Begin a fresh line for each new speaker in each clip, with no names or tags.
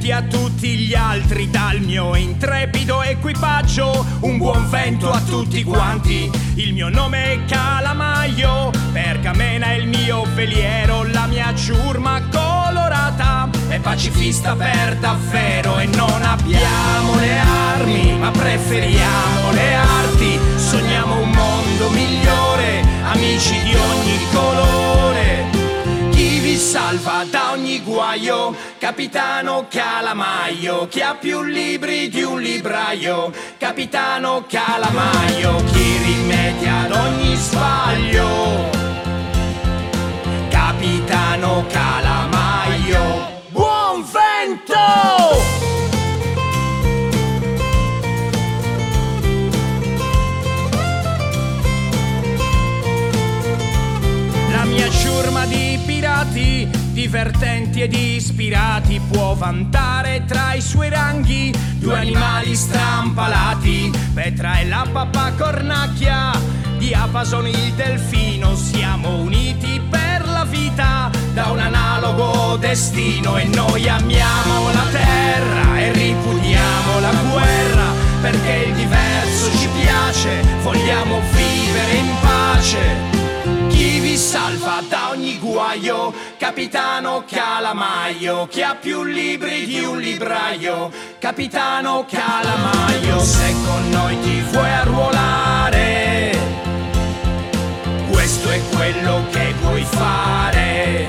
complimenti a tutti gli altri dal mio intrepido equipaggio. Un buon vento a tutti quanti, il mio nome è Calamaio. Pergamena è il mio veliero, la mia ciurma colorata è pacifista per davvero. E non abbiamo le armi, ma preferiamo le arti. Sogniamo un mondo migliore, amici di ogni colore. Chi vi salva da ogni guaio? Capitano Calamaio. Chi ha più libri di un libraio? Capitano Calamaio. Chi rimedia ad ogni sbaglio? Capitano Calamaio. Buon vento! La mia ciurma di pirati, divertenti ed ispirati, può vantare tra i suoi ranghi due animali strampalati, Petra e la pappacornacchia, Diapason il delfino. Siamo uniti per la vita da un analogo destino. E noi amiamo la terra e ripudiamo la guerra, perché il diverso ci piace, vogliamo vivere in pace. Chi vi salva da ogni guaio? Capitano Calamaio. Chi ha più libri di un libraio? Capitano Calamaio. Se con noi ti vuoi arruolare, questo è quello che puoi fare.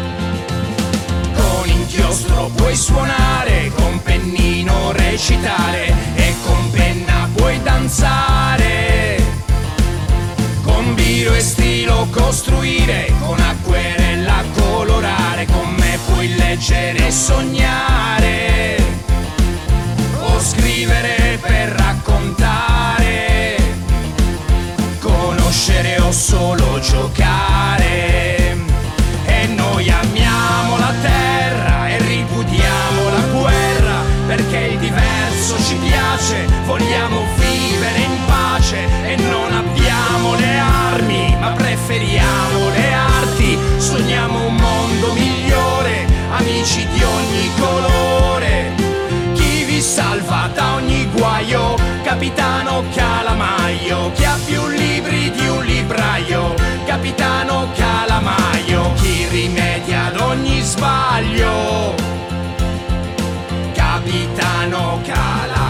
Con inchiostro puoi suonare, con pennino recitare e con penna puoi danzare. Con biro e stilo costruire, con acquerella colorare, con me puoi leggere e sognare, o scrivere per raccontare, conoscere o solo giocare. E noi amiamo la terra e ripudiamo la guerra, perché il diverso ci piace, vogliamo vivere in pace. E non abbiamo le armi, ma preferiamo le arti. Sogniamo un mondo migliore, amici di ogni colore. Chi vi salva da ogni guaio? Capitano Calamaio. Chi ha più libri di un libraio? Capitano Calamaio. Chi rimedia ad ogni sbaglio? Capitano Calamaio.